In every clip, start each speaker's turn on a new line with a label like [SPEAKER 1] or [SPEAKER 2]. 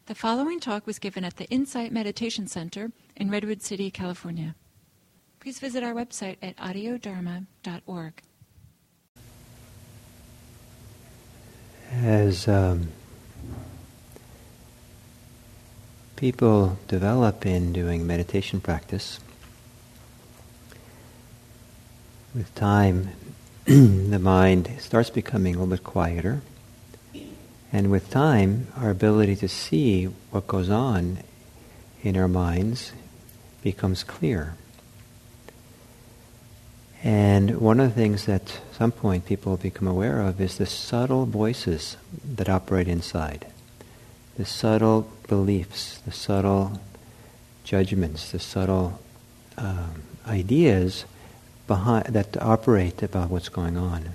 [SPEAKER 1] The following talk was given at the Insight Meditation Center in Redwood City, California. Please visit our website at audiodharma.org.
[SPEAKER 2] As people develop in doing meditation practice, with time the mind starts becoming a little bit quieter, and with time our ability to see what goes on in our minds becomes clear. And one of the things that at some point people become aware of is the subtle voices that operate inside. The subtle beliefs, the subtle judgments, the subtle ideas behind that operate about what's going on.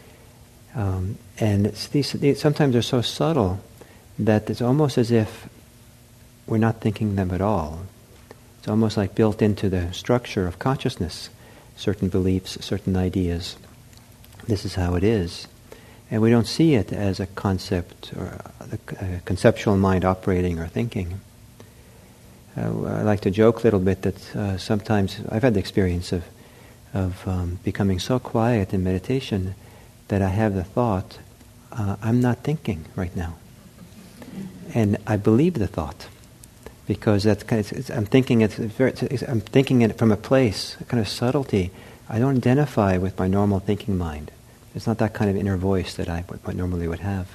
[SPEAKER 2] And these sometimes they're so subtle that it's almost as if we're not thinking them at all. It's almost like built into the structure of consciousness. Certain beliefs, certain ideas. This is how it is. And we don't see it as a concept or a conceptual mind operating or thinking. I like to joke a little bit that sometimes I've had the experience of becoming so quiet in meditation that I have the thought, I'm not thinking right now. And I believe the thought. Because I'm thinking it from a place, a kind of subtlety. I don't identify with my normal thinking mind. It's not that kind of inner voice that I normally would have.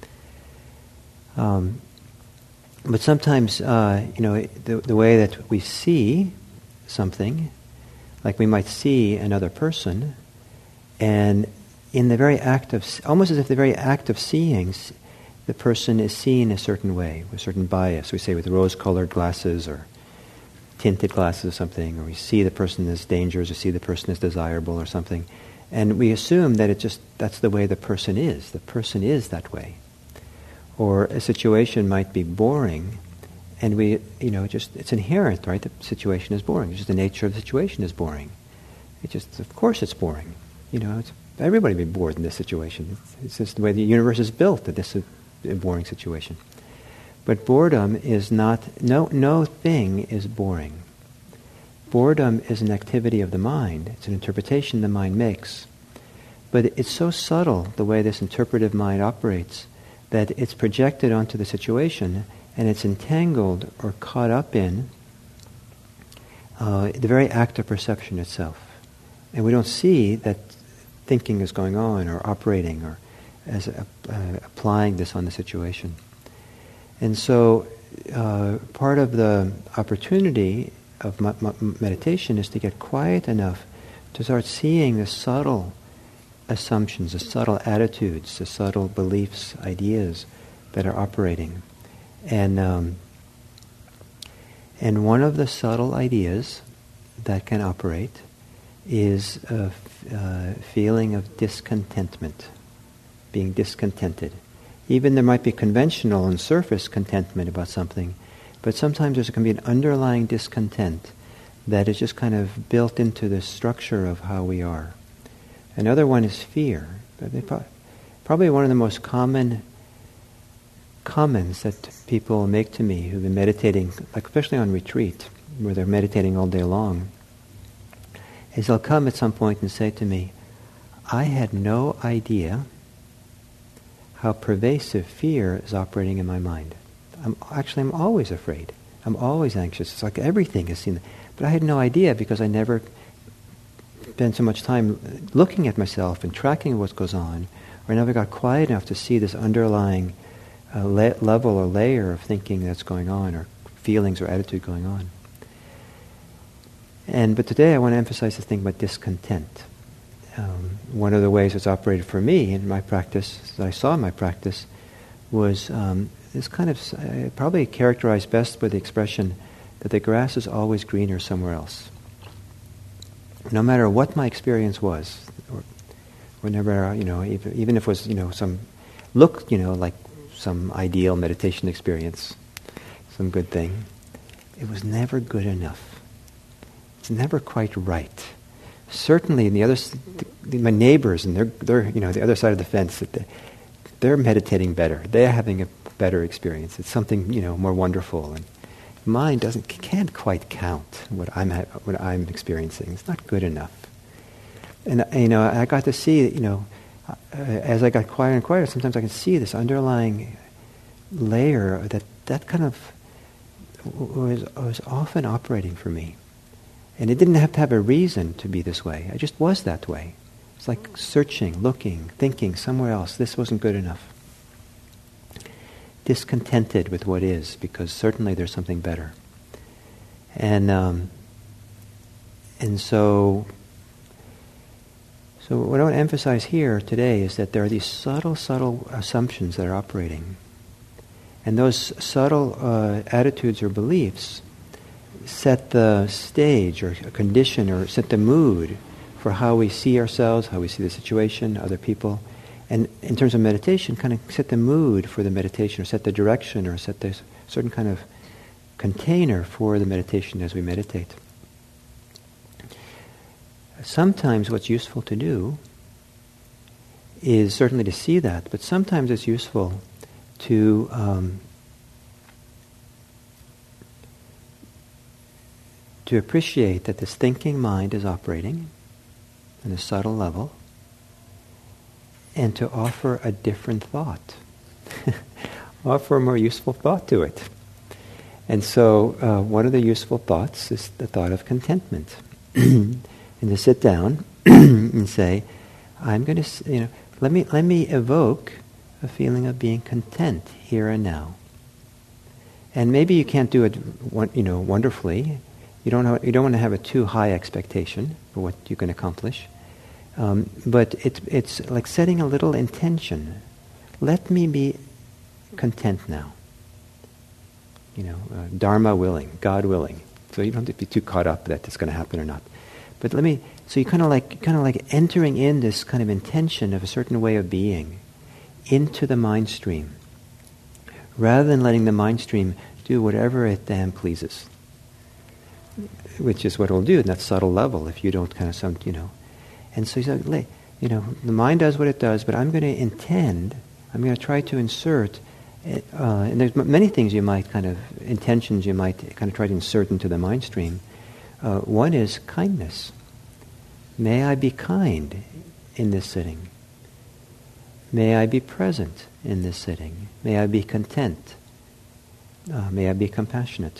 [SPEAKER 2] But sometimes, the way that we see something, like we might see another person, and in the very act of, almost as if the very act of seeing, the person is seen a certain way, with a certain bias. We say with rose-colored glasses or tinted glasses or something, or we see the person as dangerous, or see the person as desirable or something. And we assume that that's the way the person is. The person is that way. Or a situation might be boring, and it's inherent, right? The situation is boring. It's just the nature of the situation is boring. Of course it's boring. Everybody would be bored in this situation. It's just the way the universe is built, that this is a boring situation. But boredom is not, no thing is boring. Boredom is an activity of the mind. It's an interpretation the mind makes. But it's so subtle, the way this interpretive mind operates, that it's projected onto the situation and it's entangled or caught up in the very act of perception itself. And we don't see that thinking is going on or operating or as applying this on the situation. And so part of the opportunity of meditation is to get quiet enough to start seeing the subtle assumptions, the subtle attitudes, the subtle beliefs, ideas that are operating. And one of the subtle ideas that can operate is a feeling of discontentment, being discontented. Even there might be conventional and surface contentment about something, but sometimes there can be an underlying discontent that is just kind of built into the structure of how we are. Another one is fear. Probably one of the most common comments that people make to me who've been meditating, like especially on retreat, where they're meditating all day long, is they'll come at some point and say to me, I had no idea how pervasive fear is operating in my mind. I'm always afraid. I'm always anxious. It's like everything is seen. But I had no idea because I never spent so much time looking at myself and tracking what goes on, or I never got quiet enough to see this underlying level or layer of thinking that's going on, or feelings or attitude going on. But today I want to emphasize this thing about discontent. One of the ways it's operated for me in my practice, that I saw in my practice, was this kind of, probably characterized best by the expression that the grass is always greener somewhere else. No matter what my experience was, or whenever, even if it was, some looked, like some ideal meditation experience, some good thing, it was never good enough. It's never quite right. Certainly, my neighbors, and they're the other side of the fence, they're meditating better. They're having a better experience. It's something, more wonderful. And mind can't quite count what I'm experiencing. It's not good enough. And I got to see, as I got quieter and quieter, sometimes I can see this underlying layer that kind of was often operating for me. And it didn't have to have a reason to be this way. I just was that way. It's like searching, looking, thinking somewhere else. This wasn't good enough. Discontented with what is, because certainly there's something better. And so what I want to emphasize here today is that there are these subtle assumptions that are operating. And those subtle attitudes or beliefs set the stage or condition or set the mood for how we see ourselves, how we see the situation, other people. And in terms of meditation, kind of set the mood for the meditation, or set the direction, or set this certain kind of container for the meditation as we meditate. Sometimes what's useful to do is certainly to see that, but sometimes it's useful to appreciate that this thinking mind is operating on a subtle level, and to offer a different thought. Offer a more useful thought to it. And so one of the useful thoughts is the thought of contentment. And to sit down and say, I'm going to, let me evoke a feeling of being content here and now. And maybe you can't do it, wonderfully. You don't want to have a too high expectation for what you can accomplish. But it's like setting a little intention. Let me be content now. Dharma willing, God willing. So you don't have to be too caught up that it's going to happen or not. But so you kind of like entering in this kind of intention of a certain way of being into the mind stream, rather than letting the mind stream do whatever it damn pleases, which is what it'll do in that subtle level if you don't kind of And so you say, the mind does what it does, but I'm going to try to insert, and there's many things intentions you might kind of try to insert into the mind stream. One is kindness. May I be kind in this sitting. May I be present in this sitting. May I be content. May I be compassionate.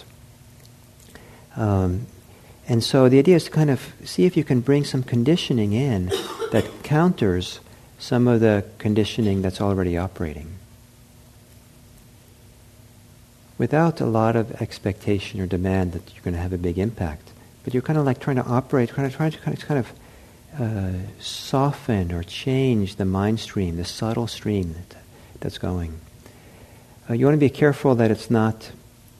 [SPEAKER 2] And so the idea is to kind of see if you can bring some conditioning in that counters some of the conditioning that's already operating, without a lot of expectation or demand that you're going to have a big impact. But you're kind of like trying to operate, trying to soften or change the mind stream, the subtle stream that's going. You want to be careful that it's not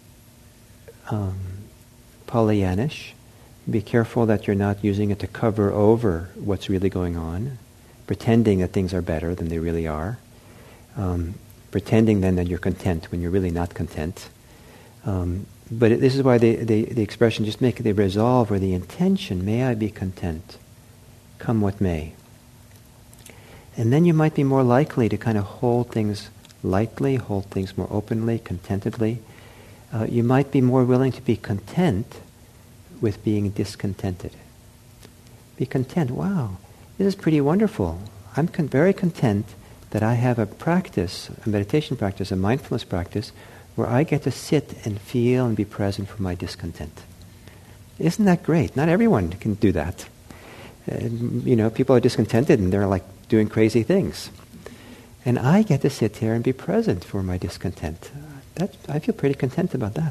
[SPEAKER 2] Pollyannish. Be careful that you're not using it to cover over what's really going on, pretending that things are better than they really are, pretending then that you're content when you're really not content. But this is why the expression, just make the resolve or the intention, may I be content, come what may. And then you might be more likely to kind of hold things lightly, hold things more openly, contentedly. You might be more willing to be content with being discontented. Be content. Wow, this is pretty wonderful. I'm very content that I have a practice, a meditation practice, a mindfulness practice, where I get to sit and feel and be present for my discontent. Isn't that great? Not everyone can do that. People are discontented and they're like doing crazy things. And I get to sit here and be present for my discontent. I feel pretty content about that.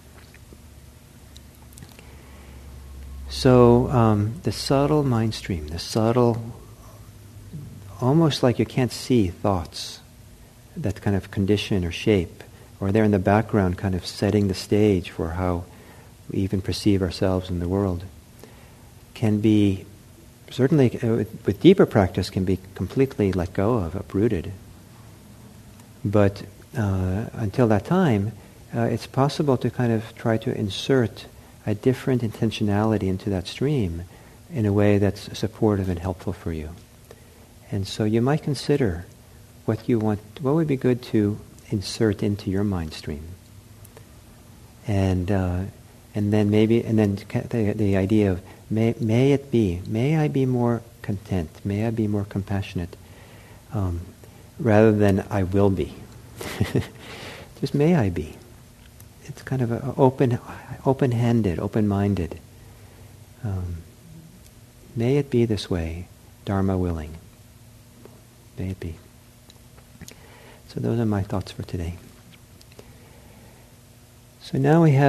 [SPEAKER 2] So the subtle mind stream, the subtle, almost like you can't see thoughts that kind of condition or shape, or they're in the background kind of setting the stage for how we even perceive ourselves in the world, can be, certainly with deeper practice, can be completely let go of, uprooted. But until that time, it's possible to kind of try to insert a different intentionality into that stream in a way that's supportive and helpful for you. And so you might consider what would be good to insert into your mind stream. And then the idea of may it be, may I be more content, may I be more compassionate, rather than I will be. Just may I be. It's kind of open-handed, open-minded. May it be this way, Dharma willing. May it be. So those are my thoughts for today. So now we have